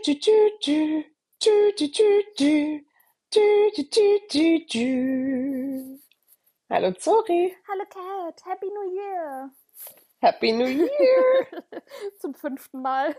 dü, dü, dü. Dü, dü, dü, dü. Dü, dü, dü, dü, dü. Hallo Zori, Hallo Cat, Happy New Year! Happy New Year! Zum 5. Mal.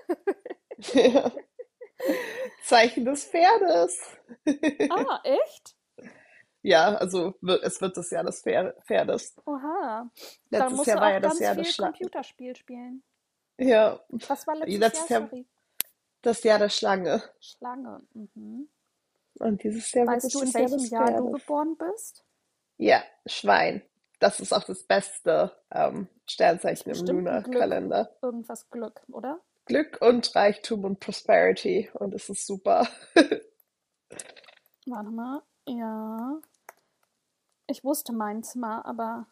Zeichen des Pferdes. Ah, echt? Ja, also es wird das Jahr des Pferdes. Oha. Dann Letztes musst Jahr du war auch ja das ganz Jahr des viel Schlangen. Computerspiel spielen. Ja, Was war letztes Jahr? letztes Jahr Sorry. das Jahr der Schlange. Schlange. Mhm. Und dieses Jahr wird Weißt es du, in das Jahr welchem des Jahr du Pferdes. geboren bist? Ja, Schwein. Das ist auch das beste Ist Sternzeichen im bestimmt ein Glück. Lunar-Kalender. Irgendwas Glück, oder? Glück und Reichtum und Prosperity. Und es ist super. Warte mal. Ja. Ich wusste meins mal, aber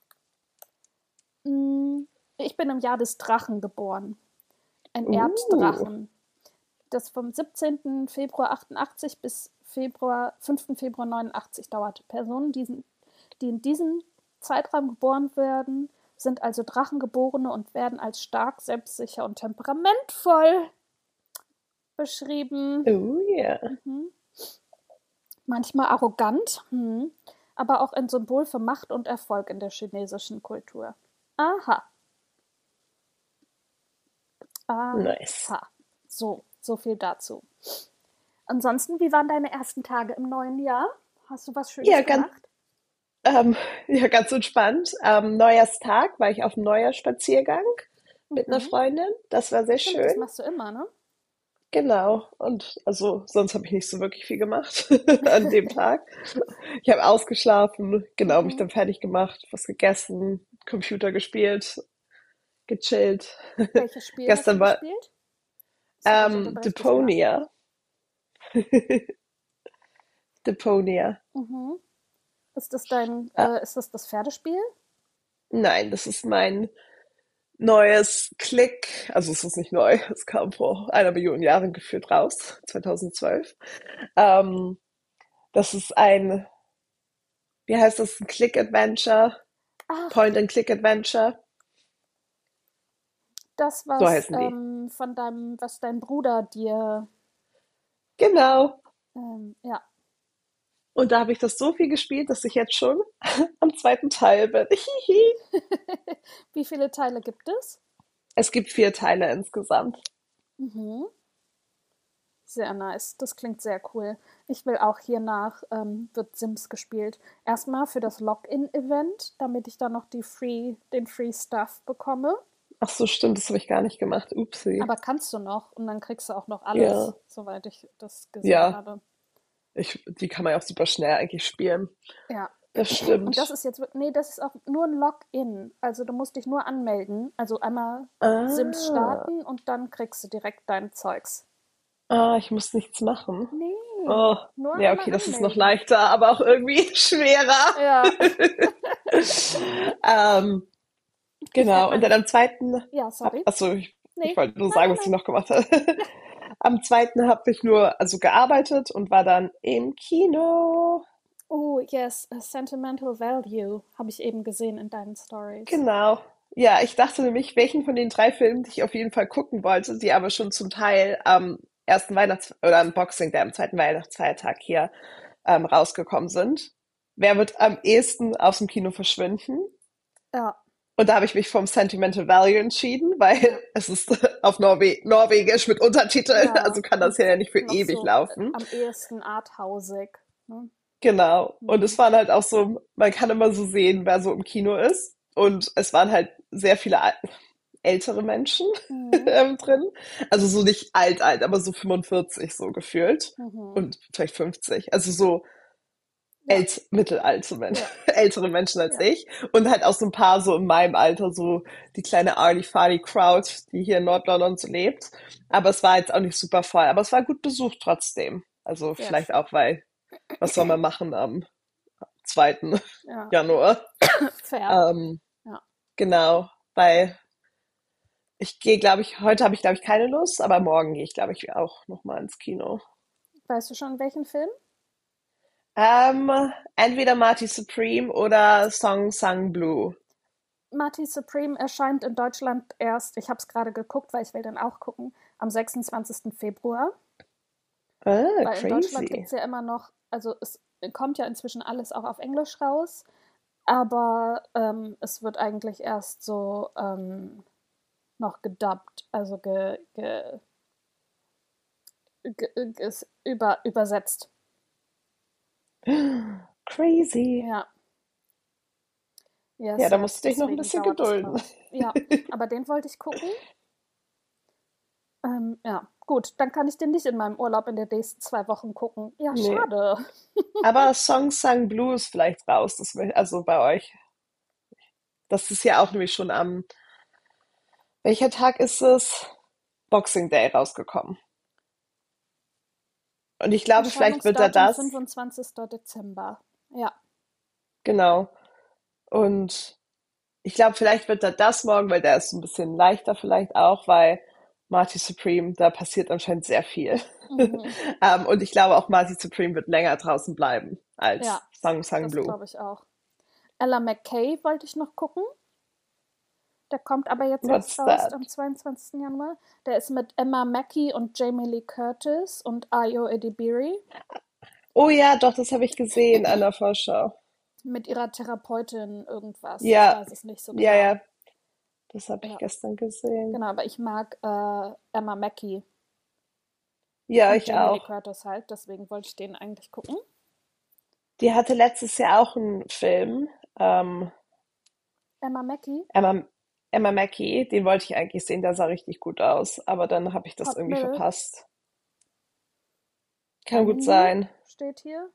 ich bin im Jahr des Drachen geboren. Ein Uh, Erddrachen. Das vom 17. Februar 88 bis 5. Februar 89 dauerte. Personen, die in diesem Zeitraum geboren werden, sind also Drachengeborene und werden als stark, selbstsicher und temperamentvoll beschrieben. oh yeah. Mhm. Manchmal arrogant, aber auch ein Symbol für Macht und Erfolg in der chinesischen Kultur. Aha, Nice. aha. So viel dazu. Ansonsten, wie waren deine ersten Tage im neuen Jahr? Hast du was Ja, Schönes ganz, gemacht? ähm, ja, ganz entspannt. Neujahrstag war ich auf einem Neujahrsspaziergang mit einer Mhm. Freundin. Das war sehr Stimmt, das schön. machst du immer, ne? Genau. Und also sonst habe ich nicht so wirklich viel gemacht an dem Tag. Ich habe ausgeschlafen, genau, mich Mhm. dann fertig gemacht, was gegessen, Computer gespielt, gechillt. Welches Spiel hast du Gestern war gespielt? Sorry, ich unterbreche dich immer. Deponia. Deponia. Mhm. Äh, Ist das das Pferdespiel? nein, das ist mein neues Klick. Also es ist nicht neu, es kam vor 1 Million Jahren gefühlt raus, 2012. Ähm, das ist ein, wie heißt das, ein Click-Adventure, Ach, Point-and-Click-Adventure. das, So heißen die. was dein Bruder dir, Genau. ja. Und da habe ich das so viel gespielt, dass ich jetzt schon am zweiten Teil bin. Hihi. Wie viele Teile gibt es? Es gibt 4 Teile insgesamt. Mhm. Sehr nice. Das klingt sehr cool. Ich will auch hiernach, wird Sims gespielt. Erstmal für das Login-Event, damit ich dann noch den Free Stuff bekomme. Ach so, stimmt, das habe ich gar nicht gemacht. Upsi. Aber kannst du noch und dann kriegst du auch noch alles, Ja, soweit ich das gesehen ja. habe. Die kann man ja auch super schnell eigentlich spielen. Ja. Das Und das stimmt. ist jetzt, nee, das ist auch nur ein Login. Also du musst dich nur anmelden. Also einmal Sims Ah, starten und dann kriegst du direkt dein Zeugs. ich muss nichts machen. Nee, Oh, nur ja, einmal okay, das ist noch anmelden. leichter, aber auch irgendwie schwerer. Ja. ähm, Wie fährt genau. Und man? dann am zweiten Ja, sorry. achso, ich Nee. wollte nur Nein, sagen, nein, was ich nein. noch gemacht habe. Am zweiten habe ich nur, also gearbeitet und war dann im Kino. Oh, yes, a Sentimental Value habe ich eben gesehen in deinen Stories. Genau. Ja, ich dachte nämlich, welchen von den 3 Filmen, die ich auf jeden Fall gucken wollte, die aber schon zum Teil am ersten oder am Boxing Day, am zweiten Weihnachtsfeiertag hier rausgekommen sind. Wer wird am ehesten aus dem Kino verschwinden? Ja, Und da habe ich mich vom Sentimental Value entschieden, weil ja, es ist auf Norwegisch mit Untertiteln, also ja. kann das Und ja nicht für noch ewig so laufen. am ehesten arthausig. Ne? Genau. Und Hm. es waren halt auch so, man kann immer so sehen, wer so im Kino ist. Und es waren halt sehr viele ältere Menschen Mhm. drin. Also so nicht alt, aber so 45 so gefühlt. Mhm. Und vielleicht 50. Also so Ja, mittelalte Menschen, ja, ältere Menschen als ja. ich. Und halt auch so ein paar so in meinem Alter, so die kleine Arty-Farty-Crowd, die hier in Nordlondon so lebt. Aber es war jetzt auch nicht super voll. Aber es war gut besucht trotzdem. Also Sehr vielleicht schön. auch, weil, was soll man machen am zweiten Ja, Januar? fair. Ähm, Ja. genau, weil ich gehe, glaube ich, heute habe ich, glaube ich, keine Lust, aber morgen gehe ich, glaube ich, auch noch mal ins Kino. Weißt du schon, welchen Film? Ähm, entweder Marty Supreme oder Song Sang Blue. Marty Supreme erscheint in Deutschland erst, ich habe es gerade geguckt, weil ich will den auch gucken, am 26. Februar. Ah, Weil in Deutschland gibt crazy. es ja immer noch, also es kommt ja inzwischen alles auch auf Englisch raus, aber es wird eigentlich erst so noch gedubbt, also übersetzt. Crazy. Ja, Ja, yes, da musst yes, du dich noch ein deswegen bisschen dauert es gedulden. gerade. Ja, aber den wollte ich gucken. Ja, gut, dann kann ich den nicht in meinem Urlaub in den nächsten 2 Wochen gucken. Ja, Nee. schade. Aber Song Sang Blue ist vielleicht raus, also bei euch. Das ist ja auch nämlich schon welcher Tag ist es? Boxing Day rausgekommen. Und ich glaube, vielleicht wird er Erscheinungsdatum das, 25. Dezember. Ja, genau. Und ich glaube, vielleicht wird er das morgen, weil der ist ein bisschen leichter vielleicht auch, weil Marty Supreme, da passiert anscheinend sehr viel. mhm. Und ich glaube auch Marty Supreme wird länger draußen bleiben Ja, als Sang Sang das Blue. glaube ich auch. Ella McKay wollte ich noch gucken. Der kommt aber jetzt erst What's raus that? am 22. Januar. Der ist mit Emma Mackey und Jamie Lee Curtis und Ayo Edebiri Oh ja, doch, das habe ich gesehen an der Vorschau. mit ihrer Therapeutin irgendwas. Ich Ja, weiß es nicht so ja, genau. ja, das habe ich Ja, gestern gesehen. genau, aber ich mag Emma Mackey Ja, und ich Jamie Lee auch. Curtis halt, deswegen wollte ich den eigentlich gucken. Die hatte letztes Jahr auch einen Film, ähm, Emma Mackey, Emma, Emma Mackey, den wollte ich eigentlich sehen, der sah richtig gut aus, aber dann habe ich das Hot irgendwie Milk, verpasst. Kann gut Emily sein. steht hier.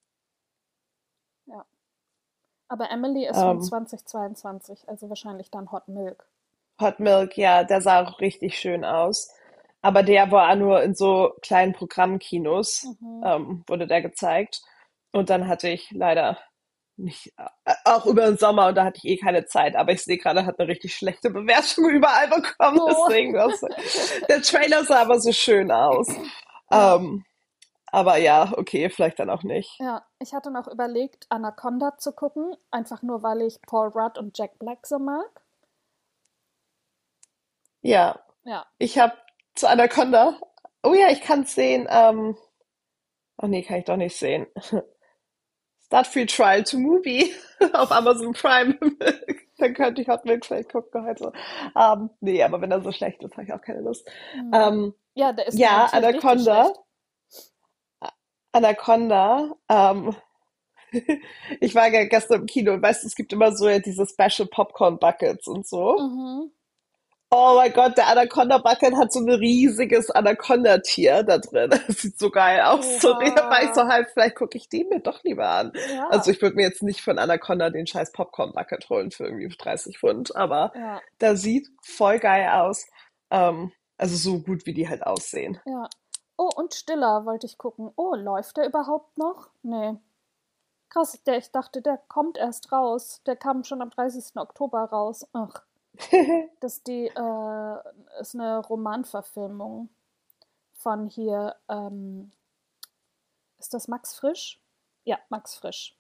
Ja, aber Emily ist von Ähm, 2022, also wahrscheinlich dann Hot Milk. Hot Milk, ja, der sah auch richtig schön aus. Aber der war nur in so kleinen Programmkinos, Mhm. wurde der gezeigt. Und dann hatte ich leider nicht, auch über den Sommer und da hatte ich eh keine Zeit. Aber ich sehe gerade, hat eine richtig schlechte Bewertung überall bekommen. Oh. Deswegen, der Trailer sah aber so schön aus. Ja, Ähm, aber ja, okay, vielleicht dann auch nicht. ja. Ich hatte noch überlegt, Anaconda zu gucken, einfach nur weil ich Paul Rudd und Jack Black so mag. Ja, Ja, ich habe zu Anaconda. Oh ja, ich kann es sehen. Oh nee, kann ich doch nicht sehen. Start Free Trial to Movie auf Amazon Prime. Dann könnte ich Hot Milk vielleicht gucken heute Abend. Nee, aber wenn er so schlecht ist, habe ich auch keine Lust. mhm. Ähm, Ja, der ist ja, garantiert richtig schlecht. Anaconda. Ich war ja gestern im Kino und weißt du, es gibt immer so ja diese Special Popcorn Buckets und so. Mhm. Oh mein Gott, der Anaconda Bucket hat so ein riesiges Anaconda-Tier da drin. Das sieht so geil aus. Sorry, da war ich so Oha. halb, vielleicht gucke ich den mir doch lieber an. Also Ja, ich würde mir jetzt nicht von Anaconda den scheiß Popcorn Bucket holen für irgendwie 30 Pfund, aber ja, der sieht voll geil aus. Also so gut, wie die halt aussehen. ja. Oh, und Stiller wollte ich gucken. Oh, läuft der überhaupt noch? Nee. Krass, ich dachte, der kommt erst raus. Der kam schon am 30. Oktober raus. Ach, ist eine Romanverfilmung von hier, ist das Max Frisch? Ja, Max Frisch.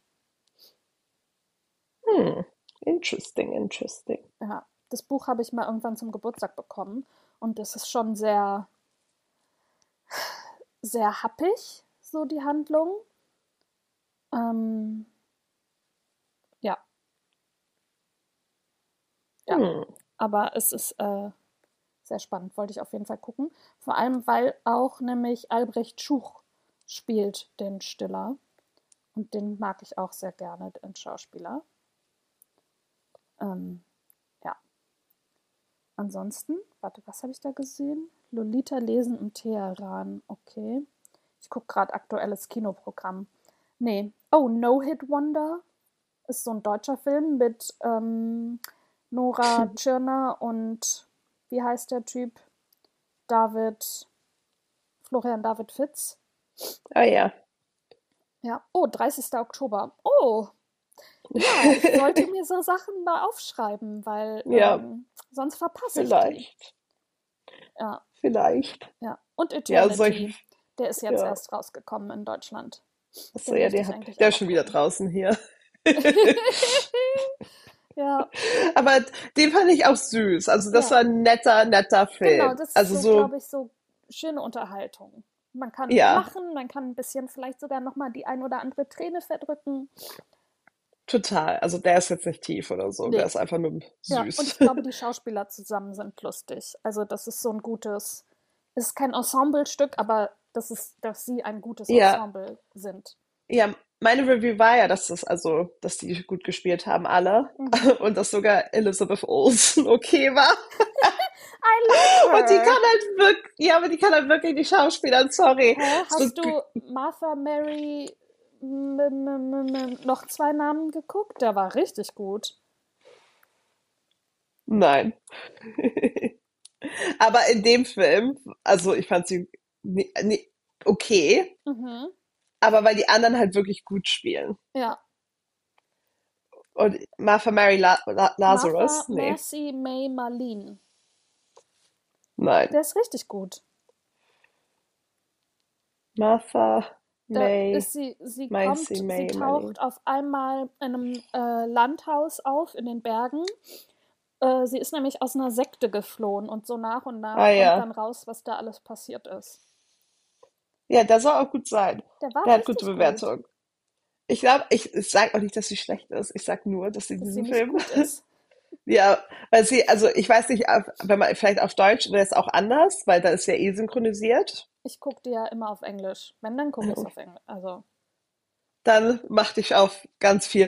Hm, interesting, interesting. Ja, das Buch habe ich mal irgendwann zum Geburtstag bekommen und das ist schon sehr, sehr happig, so die Handlung. Ähm, ja, ja, Hm, aber es ist sehr spannend, wollte ich auf jeden Fall gucken. Vor allem, weil auch nämlich Albrecht Schuch spielt den Stiller und den mag ich auch sehr gerne, den Schauspieler. Ähm, ja, ansonsten, warte, was habe ich da gesehen? Lolita lesen im Teheran, okay. Ich gucke gerade aktuelles Kinoprogramm. Nee. Oh, No Hit Wonder ist so ein deutscher Film mit Nora Tschirner und wie heißt der Typ? David, Florian David Fitz. ah ja. Ja. Oh, 30. Oktober. Oh, ja, ich sollte mir so Sachen mal aufschreiben, weil Ja, sonst verpasse ich die. vielleicht, Ja, vielleicht. ja. Und Ja, solche, Eternity. Der ist jetzt ja. erst rausgekommen in Deutschland. Achso, Den ja, möchte ich eigentlich der auch ist noch schon wieder gucken. draußen hier. Ja, Aber den fand ich auch süß. Also das ja. war ein netter, netter Genau, Film. das ist Also so, so, glaube ich, so schöne Unterhaltung. Man kann Ja, lachen, man kann ein bisschen vielleicht sogar noch mal die ein oder andere Träne verdrücken. total. Also der ist jetzt nicht tief oder so, der Ne, ist einfach nur ja, und süß. ich glaube, die Schauspieler zusammen sind lustig. Also, das ist so ein gutes, es ist kein Ensemblestück, aber dass sie ein gutes Ja, Ensemble sind. ja, meine Review war ja, dass die gut gespielt haben, alle. Mhm. Und dass sogar Elizabeth Olsen okay war. I like Und die kann her. halt wirklich, ja, aber die kann halt wirklich die Schauspieler, sorry. Hä? So, Hast du Martha Mary noch zwei Namen geguckt? Der war richtig gut. nein. Aber in dem Film, also ich fand sie okay, Mhm. aber weil die anderen halt wirklich gut spielen. Ja. Und Martha Mary Martha Lazarus? Nee, Mercy May Marlene. nein. Der ist richtig gut. Martha Da May, ist Maisie sie May Marlene. taucht auf einmal in einem Landhaus auf in den Bergen. Sie ist nämlich aus einer Sekte geflohen und so nach und Ah nach kommt dann ja. raus, was da alles passiert ist. Ja, der soll auch gut sein. Der war Der hat gute richtig gut, Bewertungen. Ich glaube, ich sage auch nicht, dass sie schlecht ist. Ich sage nur, dass sie dass sie diesen nicht Film, gut ist. ja, weil sie, also ich weiß nicht, wenn man vielleicht auf Deutsch wäre es auch anders, weil da ist ja eh synchronisiert. Ich gucke die ja immer auf Englisch. Wenn, dann gucke ich es auf Englisch. Also, Dann machte ich auf ganz viel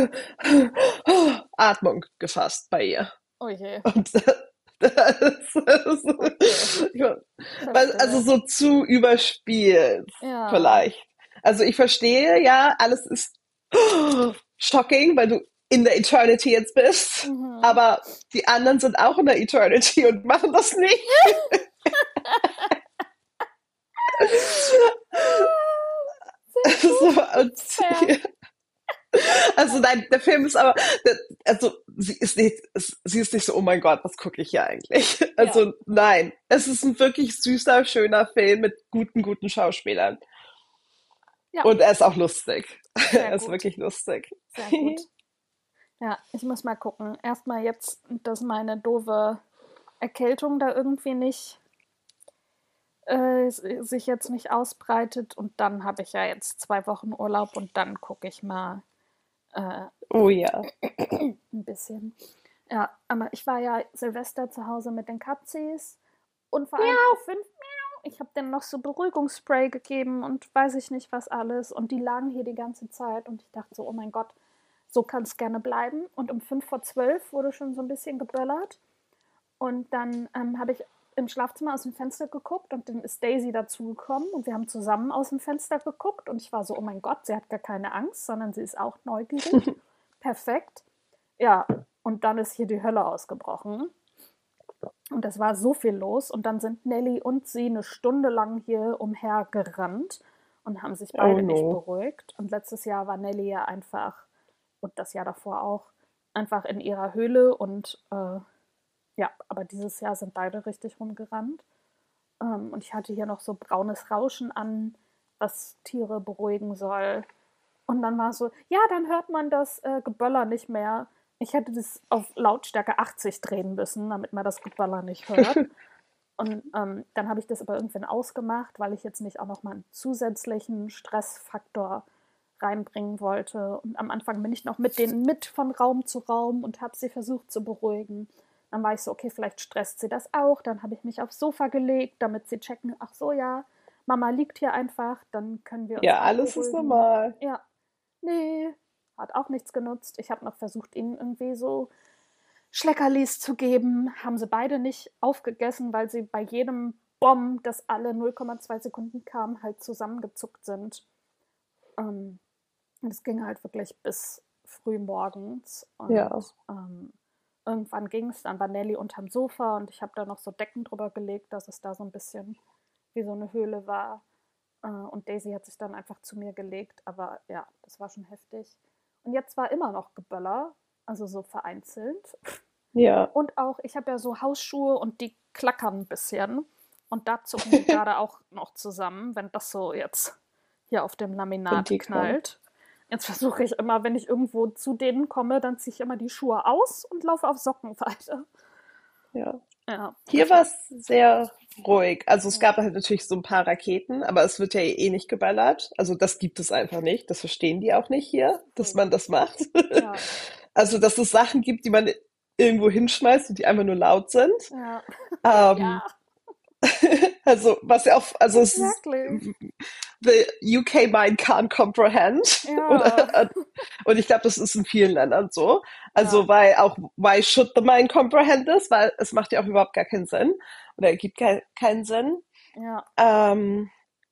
Atmung gefasst bei ihr. oh je. Und das ist, Okay, also verstehe. so zu überspielt Ja. vielleicht. Also ich verstehe, ja, alles ist shocking, weil du in der Eternity jetzt bist, Mhm. aber die anderen sind auch in der Eternity und machen das nicht. Sehr So, gut. und, Fair. also nein, der Film ist aber, also sie ist nicht so, oh mein Gott, was gucke ich hier eigentlich? Ja. Also nein, es ist ein wirklich süßer, schöner Film mit guten Schauspielern. Ja, Und er ist auch lustig. sehr Er ist gut. wirklich lustig. Sehr gut. Ja, ich muss mal gucken. Erstmal jetzt, dass meine doofe Erkältung da irgendwie nicht sich jetzt nicht ausbreitet. Und dann habe ich ja jetzt 2 Wochen Urlaub und dann gucke ich mal äh, Oh ja. ein bisschen. Ja, aber ich war ja Silvester zu Hause mit den Katzis und vor allem ich habe denen noch so Beruhigungsspray gegeben und weiß ich nicht was alles. Und die lagen hier die ganze Zeit und ich dachte so, oh mein Gott, so kann es gerne bleiben. Und um 5 vor 12 wurde schon so ein bisschen geböllert. Und dann habe ich im Schlafzimmer aus dem Fenster geguckt und dann ist Daisy dazugekommen und wir haben zusammen aus dem Fenster geguckt und ich war so, oh mein Gott, sie hat gar keine Angst, sondern sie ist auch neugierig. Perfekt. Ja, und dann ist hier die Hölle ausgebrochen. Und es war so viel los. Und dann sind Nelly und sie eine Stunde lang hier umhergerannt und haben sich Oh beide nicht no. beruhigt. Und letztes Jahr war Nelly ja einfach, und das Jahr davor auch, einfach in ihrer Höhle. Und ja, aber dieses Jahr sind beide richtig rumgerannt. Und ich hatte hier noch so braunes Rauschen an, was Tiere beruhigen soll. Und dann war es so, ja, dann hört man das Geböller nicht mehr. Ich hätte das auf Lautstärke 80 drehen müssen, damit man das Geböller nicht hört. Und dann habe ich das aber irgendwann ausgemacht, weil ich jetzt nicht auch noch mal einen zusätzlichen Stressfaktor reinbringen wollte. Und am Anfang bin ich noch mit denen mit von Raum zu Raum und habe sie versucht zu beruhigen. Dann war ich so, okay, vielleicht stresst sie das auch. Dann habe ich mich aufs Sofa gelegt, damit sie checken, ach so, ja, Mama liegt hier einfach, dann können wir uns Ja, auch alles ist beruhigen. normal. Ja, nee, hat auch nichts genutzt. Ich habe noch versucht, ihnen irgendwie so Schleckerlis zu geben. Haben sie beide nicht aufgegessen, weil sie bei jedem Bomb, das alle 0,2 Sekunden kam, halt zusammengezuckt sind. Und es ging halt wirklich bis früh morgens. Und Ja. irgendwann ging es, dann war Nelly unterm Sofa und ich habe da noch so Decken drüber gelegt, dass es da so ein bisschen wie so eine Höhle war. Und Daisy hat sich dann einfach zu mir gelegt. Aber ja, das war schon heftig. Und jetzt war immer noch Geböller, also so vereinzelt. Ja. Und auch, ich habe ja so Hausschuhe und die klackern ein bisschen. Und da zucken die gerade auch noch zusammen, wenn das so jetzt hier auf dem Wenn Laminat die kommen. knallt. Jetzt versuche ich immer, wenn ich irgendwo zu denen komme, dann ziehe ich immer die Schuhe aus und laufe auf Socken weiter. Ja. Ja, Hier das war war, es sehr ruhig. Also es ja, gab halt natürlich so ein paar Raketen, aber es wird ja eh nicht geballert. Also das gibt es einfach nicht. Das verstehen die auch nicht hier, dass ui, man das macht. ja, Also dass es Sachen gibt, die man irgendwo hinschmeißt und die einfach nur laut sind. ja, Ähm, ja, also was ja auch, also es ist exactly. the UK mind can't comprehend. Ja, Oder, und ich glaube, das ist in vielen Ländern so. ja, Also, weil auch, why should the mind comprehend this? Weil es macht ja auch überhaupt gar keinen Sinn. Oder ergibt keinen Sinn. ja, Ähm,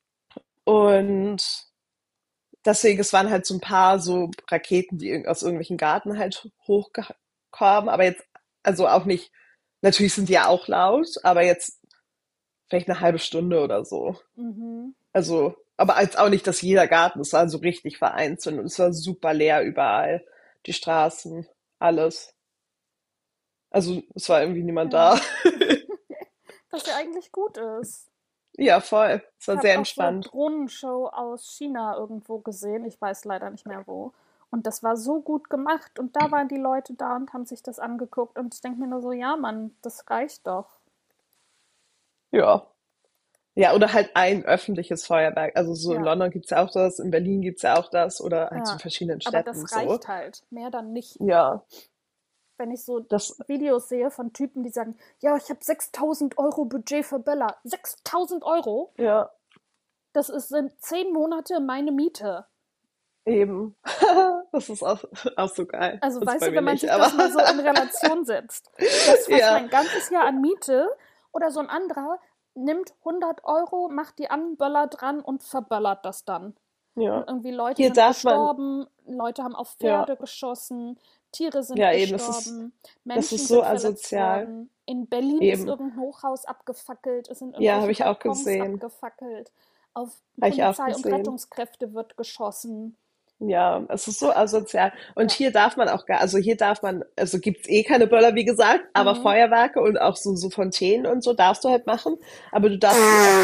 und deswegen, es waren halt so ein paar so Raketen, die aus irgendwelchen Garten halt hochkamen. Aber jetzt, also auch nicht, natürlich sind die ja auch laut, aber jetzt vielleicht eine halbe Stunde oder so. mhm, Also, aber als auch nicht, dass jeder Garten, es war so richtig vereinzelt und es war super leer überall. Die Straßen, alles. Also, es war irgendwie niemand da. ja. Was ja eigentlich gut ist. Ja, voll. Es Ich war habe sehr auch so entspannt. Drohnenshow aus China irgendwo gesehen. Ich weiß leider nicht mehr wo. Und das war so gut gemacht. Und da waren die Leute da und haben sich das angeguckt. Und ich denke mir nur so, ja, Mann, das reicht doch. Ja. Ja, oder halt ein öffentliches Feuerwerk. Also so in Ja, London gibt's ja auch das, in Berlin gibt's ja auch das oder halt so in ja. verschiedenen Aber Städten das so. reicht halt. Mehr dann nicht. Ja, Wenn ich so das, Videos sehe von Typen, die sagen, ja, ich habe 6.000 € Budget für Bella. 6.000 €? ja, Sind 10 Monate meine Miete. eben. Das ist auch so geil. Also, Das ist weißt bei du, mir wenn man nicht, sich aber das mal so in Relation setzt. Das fast ja, mein ganzes Jahr an Miete oder so ein anderer nimmt 100 €, macht die an, böllert dran und verböllert das dann. Und ja. irgendwie Leute Hier sind darf man, gestorben, Leute haben auf ja, Pferde geschossen, Tiere sind ja, eben, gestorben, das Menschen ist so sind verletzt asozial. worden. In Berlin ist Eben. irgendein Hochhaus abgefackelt, es sind Ja, habe irgendwelche ich auch Balkons gesehen. abgefackelt, auf Habe ich auch Polizei und gesehen. Rettungskräfte wird geschossen. Ja, es ist so asozial. Und Ja. hier darf man auch gar, also hier darf man, also gibt's eh keine Böller, wie gesagt, aber Mhm. Feuerwerke und auch so Fontänen und so darfst du halt machen. Aber du darfst die auch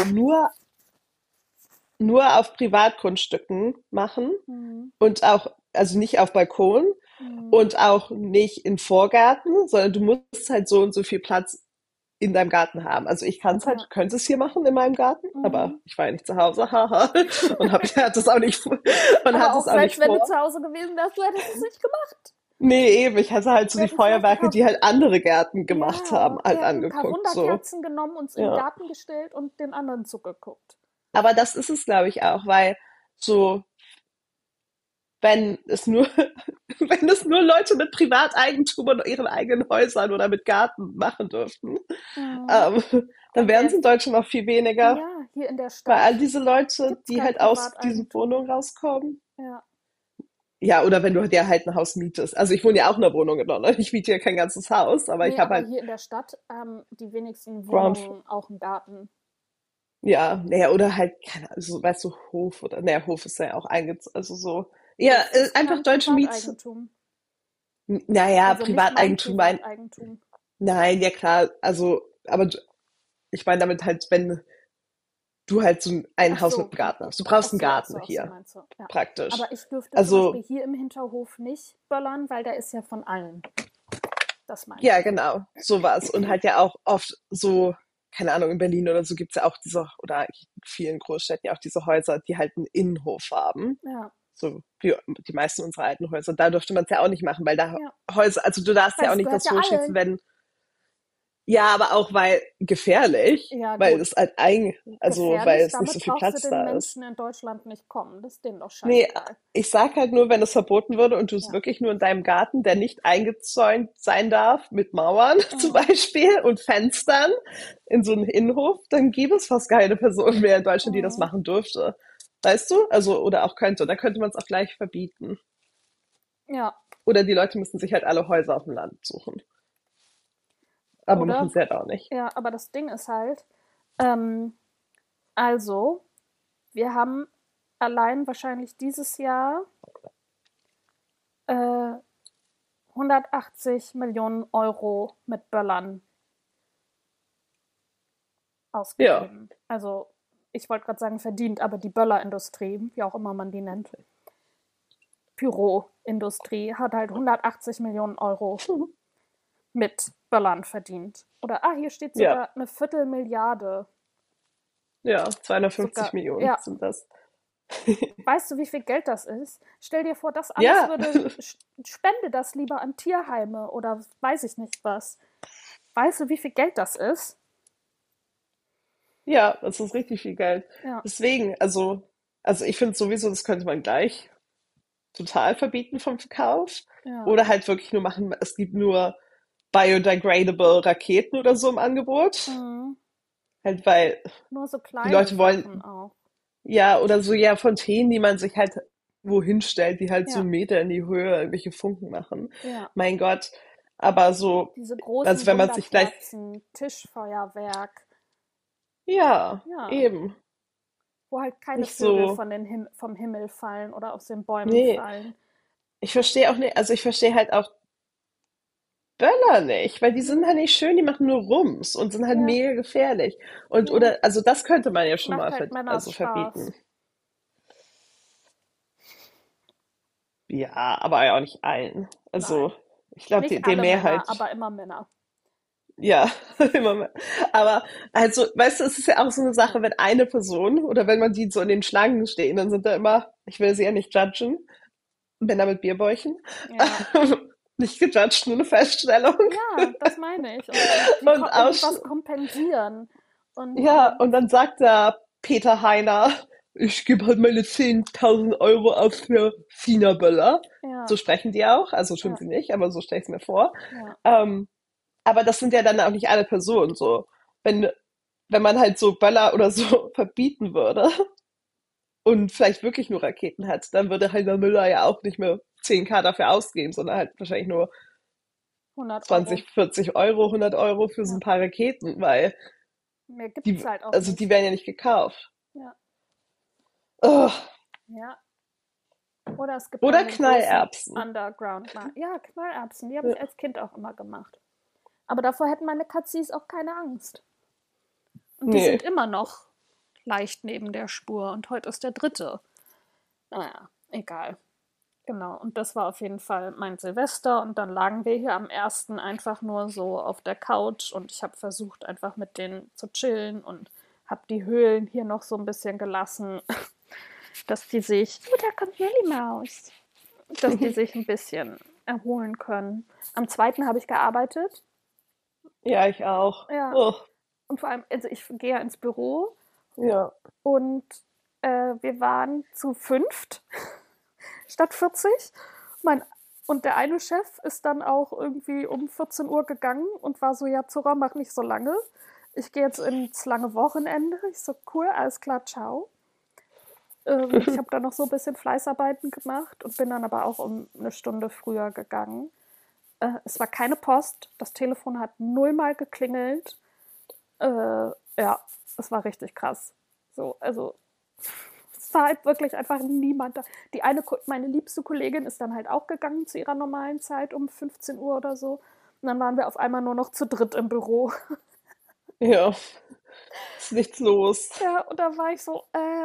nur auf Privatgrundstücken machen Mhm. und auch, also nicht auf Balkonen Mhm. und auch nicht im Vorgarten, sondern du musst halt so und so viel Platz in deinem Garten haben. Also ich kann es Ja. halt, könnte es hier machen in meinem Garten, aber Mhm. ich war ja nicht zu Hause, haha, und hatte es auch nicht und Aber hatte auch es auch nicht selbst wenn du vor. zu Hause gewesen wärst, du hättest es nicht gemacht. Nee, eben, ich hatte halt so Wir die hätten vielleicht Feuerwerke, die halt andere Gärten gemacht haben, ja, wir halt hätten ein paar angeguckt, so. Wunderkerzen genommen, uns in den Ja. Garten gestellt und den anderen zugeguckt. Aber das ist es, glaube ich, auch, weil so, wenn es nur, wenn es nur Leute mit Privateigentum und ihren eigenen Häusern oder mit Garten machen dürften, Mhm. ähm, dann Dann wären wäre es in Deutschland noch viel weniger. ja, hier in der Weil all Stadt diese Leute, gibt es die kein halt aus diesen Privateigentum. Wohnungen rauskommen. Ja, Ja, oder wenn du dir halt ein Haus mietest. Also ich wohne ja auch in einer Wohnung in London. Ich miete ja kein ganzes Haus, aber ich nee, habe aber halt hier in der Stadt haben die wenigsten Ground. Wohnungen auch einen Garten. Ja, naja, oder halt, keine Ahnung, so, weißt du, Hof oder, naja, Hof ist ja auch eingezogen, also so. Ja, Hof ist einfach kein deutsche Miets, Privateigentum. naja, Also nicht mein Privateigentum, Privateigentum. nein, ja klar, also, aber ich meine damit halt, wenn du halt so ein Ach Haus mit so, einem Garten hast. Du brauchst einen ach Garten so, ach so hier, meinst du. Ja. praktisch. Aber ich dürfte zum Beispiel Also, hier im Hinterhof nicht böllern, weil da ist ja von allen. Das meinte ja, ich. genau, sowas. Und halt ja auch oft so, keine Ahnung, in Berlin oder so gibt's ja auch diese, oder in vielen Großstädten ja auch diese Häuser, die halt einen Innenhof haben. Ja, So wie die meisten unserer alten Häuser. Da durfte man es ja auch nicht machen, weil da ja. Häuser, also du darfst Weil ja auch es nicht gehört das ja hochschießen, allen. wenn, ja, aber auch weil gefährlich, Ja, weil gut. es halt also weil Gefährlich, es nicht so damit viel brauchst du Platz den da ist. Menschen in Deutschland nicht kommen. Das ist denen doch Nee, scheißegal. ich sag halt nur, wenn es verboten würde und du es Ja. wirklich nur in deinem Garten, der nicht eingezäunt sein darf, mit Mauern zum Mhm. Beispiel und Fenstern in so einem Innenhof, dann gäbe es fast keine Person mehr in Deutschland, die das Mhm. machen dürfte. Weißt du? Also, oder auch könnte. Da könnte man es auch gleich verbieten. Ja. Oder die Leute müssen sich halt alle Häuser auf dem Land suchen. Aber machen Oder, sie halt auch nicht. ja, aber das Ding ist halt, ähm, also, wir haben allein wahrscheinlich dieses Jahr äh, 180 Millionen Euro mit Böllern Ja, ausgegeben. Also, ich wollte gerade sagen verdient, aber die Böllerindustrie, wie auch immer man die nennt, Pyroindustrie, hat halt 180 Millionen Euro mit Böllern verdient. Oder, hier steht Ja, sogar eine Viertelmilliarde. ja, 250 Sogar, Millionen ja. sind das. Weißt du, wie viel Geld das ist? Stell dir vor, das alles Ja, würde, spende das lieber an Tierheime oder weiß ich nicht was. Weißt du, wie viel Geld das ist? ja, das ist richtig viel Geld. Ja, Deswegen, also ich finde sowieso, das könnte man gleich total verbieten vom Verkauf. ja. Oder halt wirklich nur machen, es gibt nur biodegradable Raketen oder so im Angebot. Mhm. Halt, weil Nur so die kleine Leute Sachen wollen, auch. ja, oder so, ja, Fontänen, die man sich halt wohin stellt, die halt so Ja, 1 Meter in die Höhe irgendwelche Funken machen. ja. Mein Gott. Aber so, Diese also großen wenn man sich gleich, Wunderkerzen, Tischfeuerwerk. ja, Ja, eben, wo halt keine nicht Vögel so, von vom Himmel fallen oder aus den Bäumen nee, fallen. ich verstehe auch nicht, also ich verstehe halt auch Böller nicht, weil die sind Mhm. halt nicht schön, die machen nur Rums und sind halt Ja, mega gefährlich. Und, ja. oder, also das könnte man ja schon Macht mal halt Männern also Spaß. verbieten. Ja, aber ja auch nicht allen. Also, Nein, ich glaube, nicht die alle Männer, Mehrheit, aber immer Männer. ja, immer mehr. Aber, also, weißt du, es ist ja auch so eine Ja, Sache, wenn eine Person oder wenn man die so in den Schlangen stehen, dann sind da immer, ich will sie ja nicht judgen, Männer mit Bierbäuchen. ja. Nicht gejudged, nur eine Feststellung. Ja, das meine ich. Und dann die Und auch, irgendwas kompensieren. Und ja, und dann sagt der Peter Heiner, ich gebe halt meine 10.000 Euro aus für China-Böller. ja, So sprechen die auch, also tun ja, sie nicht, aber so stelle ich es mir vor. ja, Ähm, aber das sind ja dann auch nicht alle Personen so. Wenn, wenn man halt so Böller oder so verbieten würde und vielleicht wirklich nur Raketen hat, dann würde Heiner Müller ja auch nicht mehr 10K dafür ausgeben, sondern halt wahrscheinlich nur 100 Euro. 20, 40 Euro, 100 Euro für so Ja, ein paar Raketen, weil mehr gibt's die, halt auch also die nicht. werden ja nicht gekauft. Ja, Ugh. ja. Oder es gibt Oder dann den großen Knallerbsen. Underground-Markt. Ja, Knallerbsen, die habe ich Ja. als Kind auch immer gemacht. Aber davor hätten meine Katzis auch keine Angst. Und die Nee. sind immer noch leicht neben der Spur. Und heute ist der dritte. Naja, egal. Genau, und das war auf jeden Fall mein Silvester. Und dann lagen wir hier am ersten einfach nur so auf der Couch und ich habe versucht, einfach mit denen zu chillen und habe die Höhlen hier noch so ein bisschen gelassen, dass die sich, oh, da kommt Nelly Maus, dass die sich ein bisschen erholen können. Am zweiten habe ich gearbeitet. Ja, ich auch. Ja, Ugh. und vor allem, also ich gehe ja ins Büro Ja. und wir waren zu fünft statt 40. Mein, und der eine Chef ist dann auch irgendwie um 14 Uhr gegangen und war so, ja, Zora, mach nicht so lange. Ich gehe jetzt ins lange Wochenende. Ich so, cool, alles klar, ciao. Ich habe dann noch so ein bisschen Fleißarbeiten gemacht und bin dann aber auch um eine Stunde früher gegangen. Es war keine Post, das Telefon hat nullmal geklingelt. Ja, es war richtig krass. So, also es war halt wirklich einfach niemand da. Meine liebste Kollegin ist dann halt auch gegangen zu ihrer normalen Zeit um 15 Uhr oder so. Und dann waren wir auf einmal nur noch zu dritt im Büro. Ja. Ist nichts los. Ja, und da war ich so,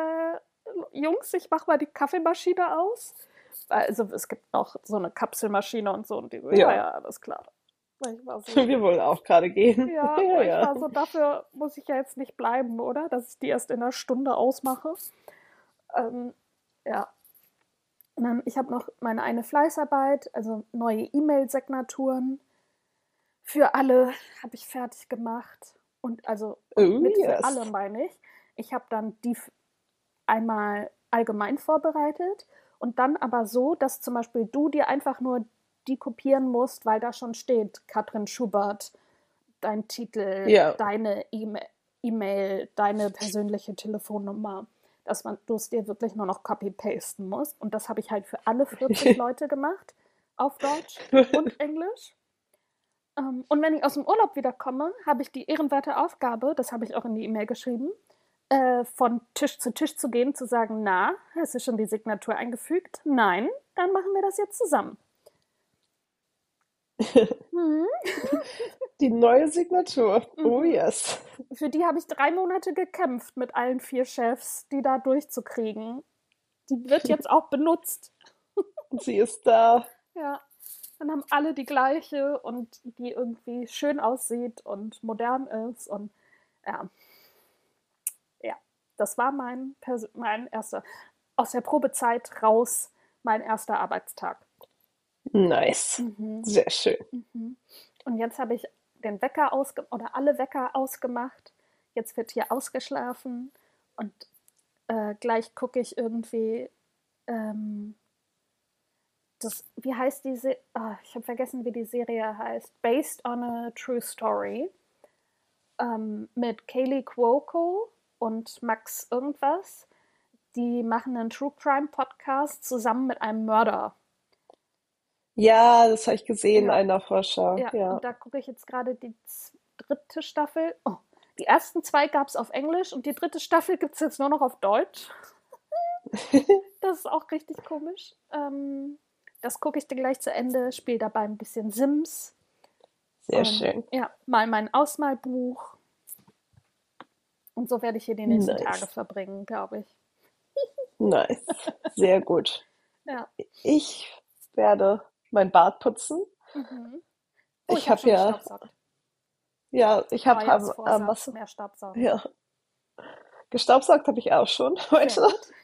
Jungs, ich mach mal die Kaffeemaschine aus. Also es gibt noch so eine Kapselmaschine und so. Und die so, ja, Ja. ja, alles klar. Ich war so, Wir wollen auch gerade gehen. ja, Ja, ich ja. war so, dafür muss ich ja jetzt nicht bleiben, oder? Dass ich die erst in einer Stunde ausmache. Ähm, ja, und dann, ich habe noch meine eine Fleißarbeit, also neue E-Mail-Signaturen für alle habe ich fertig gemacht. Und also Oh, mit für yes. alle meine ich. Ich habe dann die einmal allgemein vorbereitet und dann aber so, dass zum Beispiel du dir einfach nur die kopieren musst, weil da schon steht, Katrin Schubert, dein Titel, Ja. deine E-Mail, deine persönliche Telefonnummer, dass du es dir wirklich nur noch copy-pasten musst. Und das habe ich halt für alle 40 Leute gemacht, auf Deutsch und Englisch. Und wenn ich aus dem Urlaub wiederkomme, habe ich die ehrenwerte Aufgabe, das habe ich auch in die E-Mail geschrieben, von Tisch zu Tisch zu gehen, zu sagen, na, hast du schon die Signatur eingefügt? Nein, dann machen wir das jetzt zusammen. Hm? Die neue Signatur. Oh, Mhm. yes. Für die habe ich 3 Monate gekämpft mit allen 4 Chefs, die da durchzukriegen. Die wird jetzt auch benutzt. Sie ist da. Ja, Dann haben alle die gleiche und die irgendwie schön aussieht und modern ist. Und ja, ja, das war mein erster, aus der Probezeit raus, mein erster Arbeitstag. Nice. Mhm. Sehr schön. Mhm. Und jetzt habe ich den Wecker oder alle Wecker ausgemacht. Jetzt wird hier ausgeschlafen und gleich gucke ich irgendwie ähm, wie heißt diese, ich habe vergessen, wie die Serie heißt, Based on a True Story, mit Kaylee Cuoco und Max irgendwas. Die machen einen True Crime Podcast zusammen mit einem Mörder. Ja, das habe ich gesehen, Ja, einer Forscher. ja, Ja. und da gucke ich jetzt gerade die dritte Staffel. Oh, die ersten zwei gab es auf Englisch und die dritte Staffel gibt es jetzt nur noch auf Deutsch. Das ist auch richtig komisch. Das gucke ich dir gleich zu Ende, spiele dabei ein bisschen Sims Sehr und schön. ja, mal mein Ausmalbuch. Und so werde ich hier die nächsten Tage Nice. verbringen, glaube ich. Nice. Sehr gut. Ja. Ich werde mein Bad putzen. Mhm. Oh, ich Ich habe habe schon ja, gestaubsaugt. ja, ich habe Neujahrsvorsatz, was, mehr Staubsaugen. ja, gestaubsaugt habe ich auch schon Sehr heute. gut.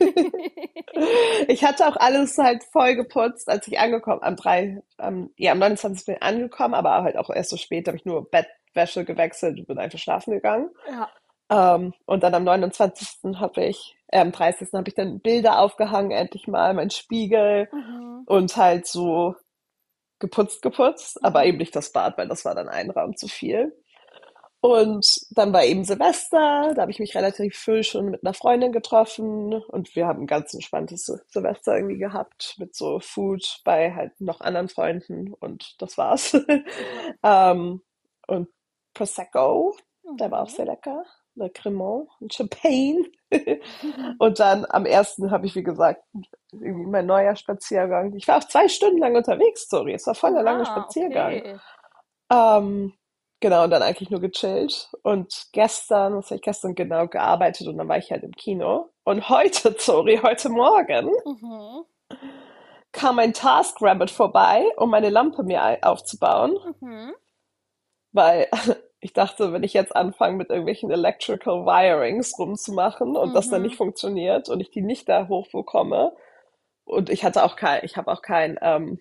Ich hatte auch alles halt voll geputzt, als ich angekommen, ja, am 29. bin ich angekommen, aber halt auch erst so spät, habe ich nur Bettwäsche gewechselt und bin einfach schlafen gegangen. Ja. Und dann am 29. am 30. habe ich dann Bilder aufgehangen, endlich mal, mein Spiegel Mhm. und halt so geputzt, aber Mhm. eben nicht das Bad, weil das war dann ein Raum zu viel. Und dann war eben Silvester, da habe ich mich relativ früh schon mit einer Freundin getroffen und wir haben ein ganz entspanntes Silvester irgendwie gehabt mit so Food bei halt noch anderen Freunden und das war's. Ja. Und Prosecco, der war auch Mhm. sehr lecker. Le Cremant und Champagne. Mhm. Und dann am ersten habe ich, wie gesagt, irgendwie mein neuer Spaziergang. Ich war auch 2 Stunden lang unterwegs, sorry. Es war voll der lange Aha, Spaziergang. okay. Ähm, genau, und dann eigentlich nur gechillt. Und gestern, was habe ich gestern genau gearbeitet und dann war ich halt im Kino. Und heute, sorry, heute Morgen Mhm. kam ein TaskRabbit vorbei, um meine Lampe mir aufzubauen, Mhm. weil ich dachte, wenn ich jetzt anfange mit irgendwelchen Electrical Wirings rumzumachen und das dann nicht Mhm. funktioniert und ich die nicht da hochbekomme und ich habe auch kein,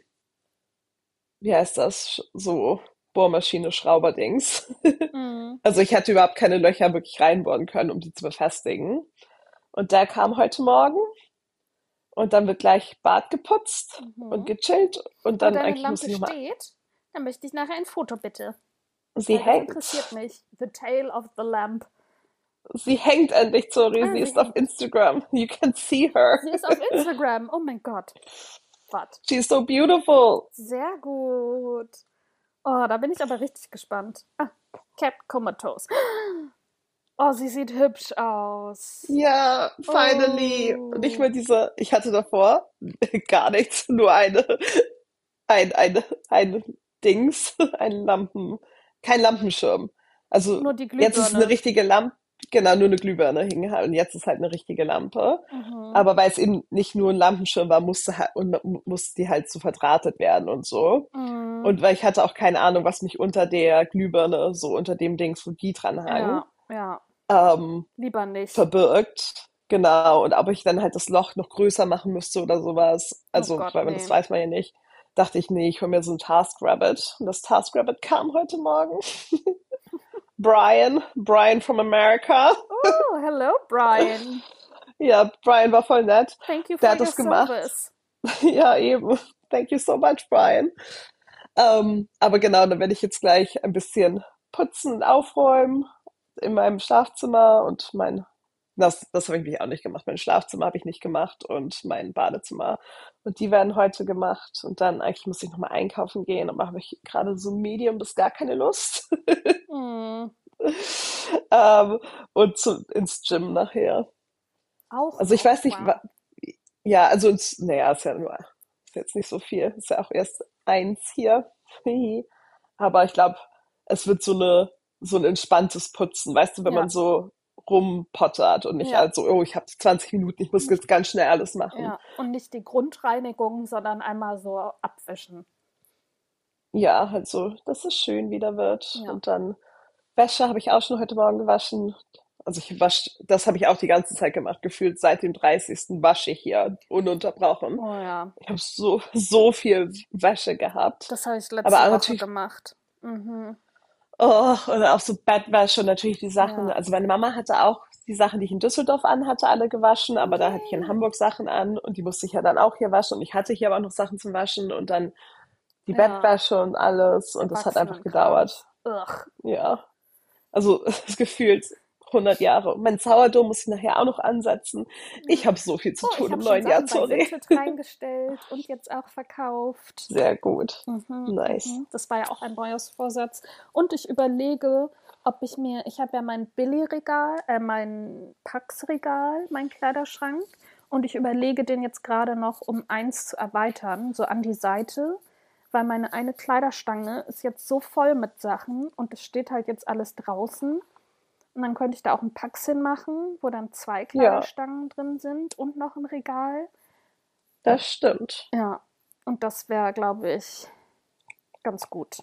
wie heißt das, so Bohrmaschine, Schrauberdings. Mhm. Also ich hatte überhaupt keine Löcher wirklich reinbohren können, um die zu befestigen. Und der kam heute Morgen und dann wird gleich Bad geputzt und Mhm. gechillt und Oh, dann deine eigentlich muss Lampe ich nochmal, steht? Dann möchte ich nachher ein Foto, bitte. sie Weil das interessiert hängt. mich. The Tale of the Lamp. Sie hängt endlich, sorry, Ah, sie sie ist auf hängt. Instagram. You can see her. Sie ist auf Instagram. Oh mein Gott. Was? She's so beautiful. Sehr gut. Oh, da bin ich aber richtig gespannt. Ah, Cat Comatose. Oh, sie sieht hübsch aus. Ja, finally. Und nicht Oh. mehr ich hatte davor gar nichts, nur ein Dings, kein Lampenschirm. Also Nur die jetzt ist es eine Glühbirne. richtige Lampe, genau, nur eine Glühbirne hing halt und jetzt ist halt eine richtige Lampe. Mhm. Aber weil es eben nicht nur ein Lampenschirm war, musste die halt so verdrahtet werden und so. Mhm. Und weil ich hatte auch keine Ahnung, was mich unter der Glühbirne, so unter dem Dings, wo die dran hang, Ja, ja. ähm, Lieber nicht. verbirgt. Genau, und ob ich dann halt das Loch noch größer machen müsste oder sowas, Oh also, Gott, weil man das nee. weiß man ja nicht, dachte ich, nee, ich hole mir so ein TaskRabbit. Und das TaskRabbit kam heute Morgen. Brian from America. Oh, hello, Brian. Ja, Brian war voll nett. Thank you Der for hat your das gemacht. service. Ja, eben. Thank you so much, Brian. Aber genau, dann werde ich jetzt gleich ein bisschen putzen und aufräumen in meinem Schlafzimmer und das habe ich nämlich auch nicht gemacht. Mein Schlafzimmer habe ich nicht gemacht und mein Badezimmer. Und die werden heute gemacht. Und dann eigentlich muss ich nochmal einkaufen gehen, aber habe ich gerade so Medium bis gar keine Lust. Hm, ähm, und ins Gym nachher. auch Also ich noch, weiß nicht, wow. ja, also naja, ist jetzt nicht so viel. Ist ja auch erst eins hier. Aber ich glaube, es wird so ein entspanntes Putzen, weißt du, wenn man Ja, so rumpottert und nicht ja, also, oh, ich habe 20 Minuten, ich muss nicht, jetzt ganz schnell alles machen. ja. Und nicht die Grundreinigung, sondern einmal so abwischen. Ja, halt so, dass es schön wieder wird. Ja. Und dann Wäsche habe ich auch schon heute Morgen gewaschen. Also das habe ich auch die ganze Zeit gemacht, gefühlt seit dem 30. wasche ich hier ununterbrochen. Oh ja. Ich habe so viel Wäsche gehabt. Das habe ich Aber letzte auch Woche natürlich, gemacht. Mhm. oder auch so Bettwäsche und natürlich die Sachen. Ja. Also meine Mama hatte auch die Sachen, die ich in Düsseldorf anhatte, alle gewaschen, aber da hatte ich in Yay. Hamburg Sachen an und die musste ich ja dann auch hier waschen und ich hatte hier aber auch noch Sachen zum Waschen und dann die Ja. Bettwäsche und alles und das hat einfach gedauert. Erwachsenenkrams. Ugh. Ja, also es gefühlt 100 Jahre. Mein Sourdough muss ich nachher auch noch ansetzen. Ich Ja. habe so viel zu Oh, ich tun im habe schon neuen Jahr, Sachen bei sorry. Vinted reingestellt und jetzt auch verkauft. Sehr gut. Mhm, Nice. mhm. Das war ja auch ein Neujahrsvorsatz. Und ich überlege, ich habe ja mein Billy-Regal, mein Pax-Regal, mein Kleiderschrank. Und ich überlege den jetzt gerade noch, um eins zu erweitern, so an die Seite, weil meine eine Kleiderstange ist jetzt so voll mit Sachen und es steht halt jetzt alles draußen. Und dann könnte ich da auch ein Pax hinmachen, wo dann zwei Ja, Kleiderstangen drin sind und noch ein Regal. das stimmt. Ja, und das wäre, glaube ich, ganz gut.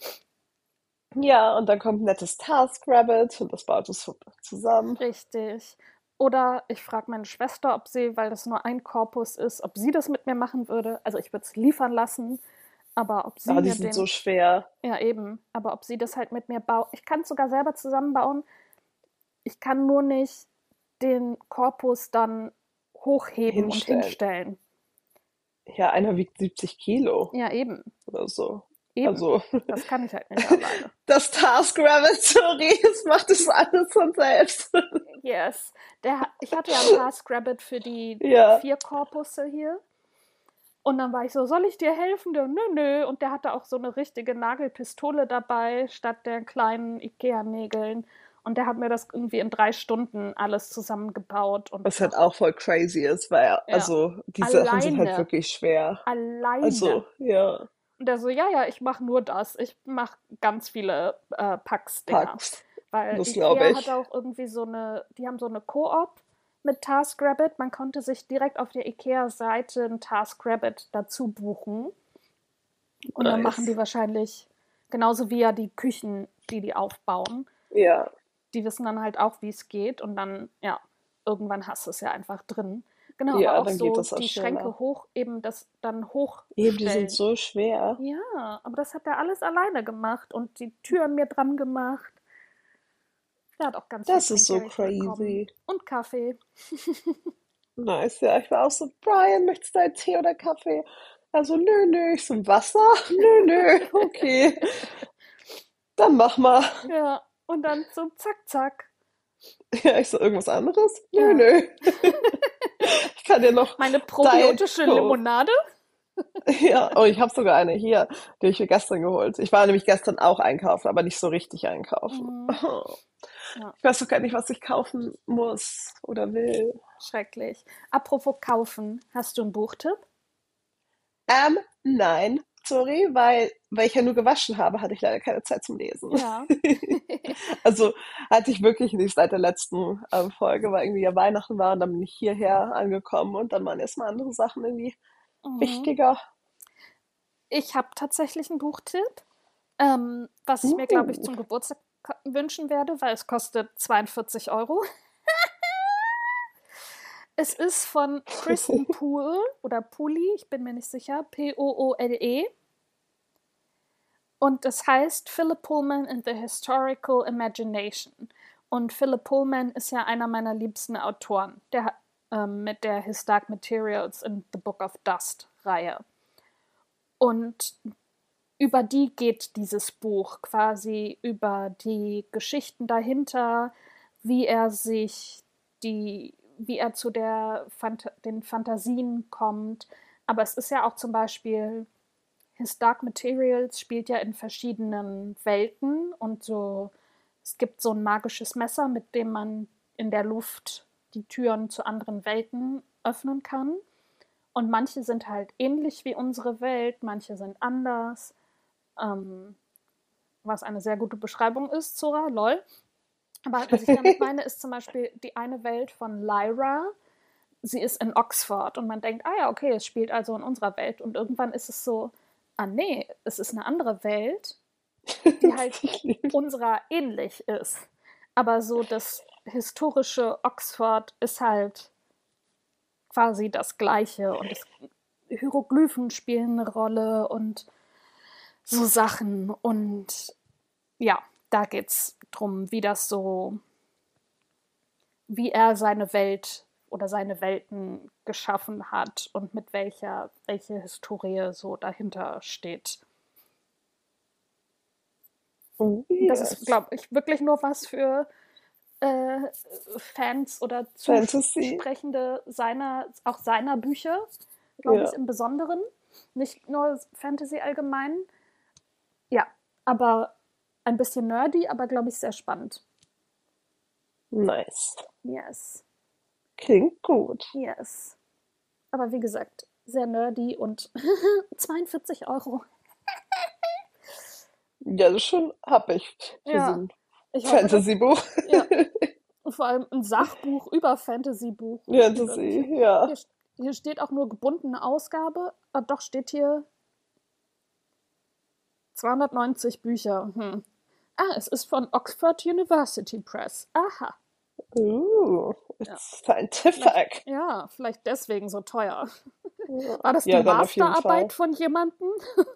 Ja, und dann kommt ein nettes TaskRabbit und das baut es so zusammen. Richtig. Oder ich frage meine Schwester, ob sie, weil das nur ein Korpus ist, ob sie das mit mir machen würde. Also ich würde es liefern lassen, aber ob sie Ah, die mir sind so den, schwer. ja eben, aber ob sie das halt mit mir baut. Ich kann es sogar selber zusammenbauen. Ich kann nur nicht den Korpus dann hochheben und Hinstellen. hinstellen. Ja, einer wiegt 70 Kilo Ja, eben, oder so. eben. Also, Das kann ich halt nicht alleine. das TaskRabbit, sorry, es macht das alles von selbst. Yes. Ich hatte ja ein TaskRabbit für die Ja, 4 Korpusse hier. Und dann war ich so, soll ich dir helfen? Der, nö, nö. Und der hatte auch so eine richtige Nagelpistole dabei, statt der kleinen Ikea-Nägeln. Und der hat mir das irgendwie in 3 Stunden alles zusammengebaut. Und was halt ja, auch voll crazy ist, weil, ja. also, die Sachen sind halt Alleine. wirklich schwer. Alleine. Also, ja, Und der so, ja, ja, ich mache nur das. Ich mache ganz viele Packs-Dinger. Pax, Weil das glaube Ikea hat ich. auch irgendwie die haben so eine Koop mit TaskRabbit. Man konnte sich direkt auf der Ikea-Seite ein TaskRabbit dazu buchen. Und dann machen die Nice. wahrscheinlich, genauso wie ja die Küchen, die aufbauen, Ja, die wissen dann halt auch, wie es geht. Und dann, ja, irgendwann hast du es ja einfach drin. Genau, aber ja, auch dann geht so das auch die Schränke schneller. hoch, eben das dann Eben, die sind hochstellen. so schwer. Ja, aber das hat er alles alleine gemacht und die Türen mir dran gemacht. Der hat auch ganz viel Das ist so Trinkgeld bekommen. crazy. Und Kaffee. Nice, ja, ich war auch so, Brian, möchtest du einen Tee oder Kaffee? Also, nö, nö, ich so, Wasser? Nö, nö, okay, dann mach mal. Ja, und dann so zack, zack. Ja, ich so, irgendwas anderes? Nö, Ja. nö. Ich kann dir noch Meine Diet probiotische Coke. Limonade. Ja, oh, ich habe sogar eine hier, die habe ich mir gestern geholt. Ich war nämlich gestern auch einkaufen, aber nicht so richtig einkaufen. Mhm. Ja, Ich weiß doch gar nicht, was ich kaufen muss oder will. schrecklich. Apropos kaufen, hast du einen Buchtipp? Nein, sorry, weil ich ja nur gewaschen habe, hatte ich leider keine Zeit zum Lesen. Ja. Also hatte ich wirklich nicht seit der letzten Folge, weil irgendwie ja Weihnachten war und dann bin ich hierher angekommen und dann waren erstmal andere Sachen irgendwie Mhm. wichtiger. Ich habe tatsächlich einen Buchtipp, was ich mir, glaube ich, Uh, zum Geburtstag wünschen werde, weil es kostet 42 Euro. Es ist von Kristen Poole oder Pooley, ich bin mir nicht sicher, Poole. Und es heißt Philip Pullman and the Historical Imagination. Und Philip Pullman ist ja einer meiner liebsten Autoren, der mit der His Dark Materials in the Book of Dust Reihe. Und über die geht dieses Buch, quasi über die Geschichten dahinter, wie er sich wie er zu den Fantasien kommt. Aber es ist ja auch zum Beispiel, His Dark Materials spielt ja in verschiedenen Welten und so, es gibt so ein magisches Messer, mit dem man in der Luft die Türen zu anderen Welten öffnen kann. Und manche sind halt ähnlich wie unsere Welt, manche sind anders, ähm, was eine sehr gute Beschreibung ist, Zora, lol. Aber was ich damit meine, ist zum Beispiel die eine Welt von Lyra. Sie ist in Oxford und man denkt, ah ja, okay, es spielt also in unserer Welt. Und irgendwann ist es so, ah nee, es ist eine andere Welt, die halt unserer ähnlich ist. Aber so das historische Oxford ist halt quasi das Gleiche und es, Hieroglyphen spielen eine Rolle und so Sachen. Und ja, da geht's drum, wie das so, wie er seine Welt oder seine Welten geschaffen hat und mit welche Historie so dahinter steht. Oh, Das ist, yes. glaube ich, wirklich nur was für äh, Fans oder Fantasy. Zusprechende auch seiner Bücher, glaube ich, Ja, im Besonderen. Nicht nur Fantasy allgemein. Ja, aber ein bisschen nerdy, aber glaube ich sehr spannend. nice. Yes, Klingt gut. yes. Aber wie gesagt, sehr nerdy und 42 €. Ja, das ist schon happig für so Ja, ein ich hoffe, dass, Fantasy-Buch. ja, vor allem ein Sachbuch über Fantasy-Buch. Fantasy, ja. Hier, hier steht auch nur gebundene Ausgabe, doch steht hier 290 Bücher. Ah, es ist von Oxford University Press. Aha. Ja, It's scientific. vielleicht deswegen so teuer. Ja, War das die ja, dann auf jeden Masterarbeit Fall. von jemandem?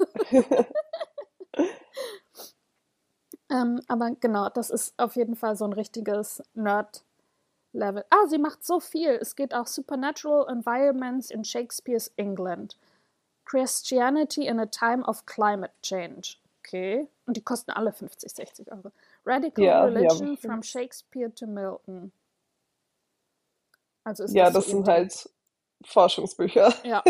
Aber genau, das ist auf jeden Fall so ein richtiges Nerd-Level. Ah, sie macht so viel. Es geht auch Supernatural Environments in Shakespeare's England. Christianity in a Time of Climate Change. Okay. Und die kosten alle 50, 60 €. Radical Ja, ja. Religion from Shakespeare to Milton. Also ist Ja, das so das ihr sind Ding. halt Forschungsbücher. Ja,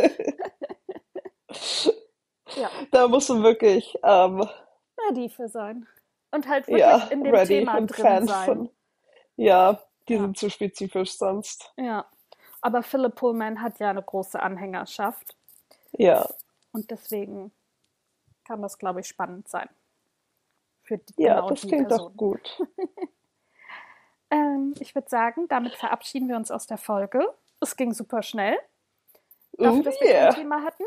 ja. Da musst du wirklich, Nerdy für sein. Und halt wirklich ja, in dem ready Thema und drin Fan sein. von. Ja, die Ja, sind zu spezifisch sonst. ja. Aber Philip Pullman hat ja eine große Anhängerschaft. Ja, Und deswegen kann das, glaube ich, spannend sein. Für ja, genau das die klingt doch Person. gut. Ich würde sagen, damit verabschieden wir uns aus der Folge. Es ging super schnell, Oh dafür, dass wir kein yeah. Thema hatten.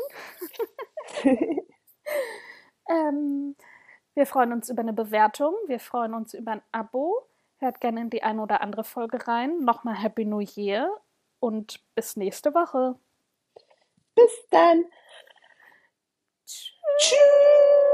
Ähm, wir freuen uns über eine Bewertung, wir freuen uns über ein Abo. Hört gerne in die eine oder andere Folge rein. Nochmal Happy New Year und bis nächste Woche. Bis dann. Tschüss. Tschüss.